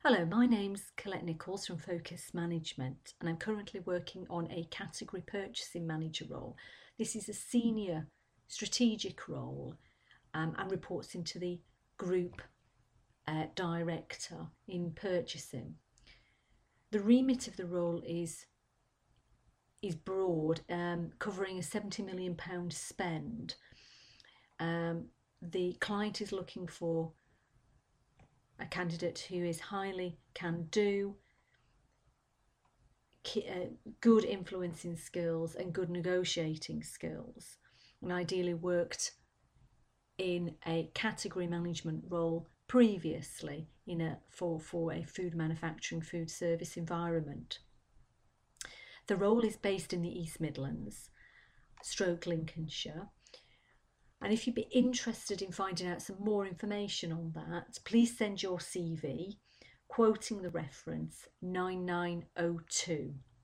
Hello, my name's Colette Nichols from Focus Management, and I'm currently working on a category purchasing manager role. This is a senior strategic role and reports into the group director in purchasing. The remit of the role is broad, covering a £70 million spend. The client is looking for a candidate who is highly can-do, good influencing skills and good negotiating skills, and ideally worked in a category management role previously for a food manufacturing, food service environment. The role is based in the East Midlands, Lincolnshire. And if you'd be interested in finding out some more information on that, please send your CV quoting the reference 9902.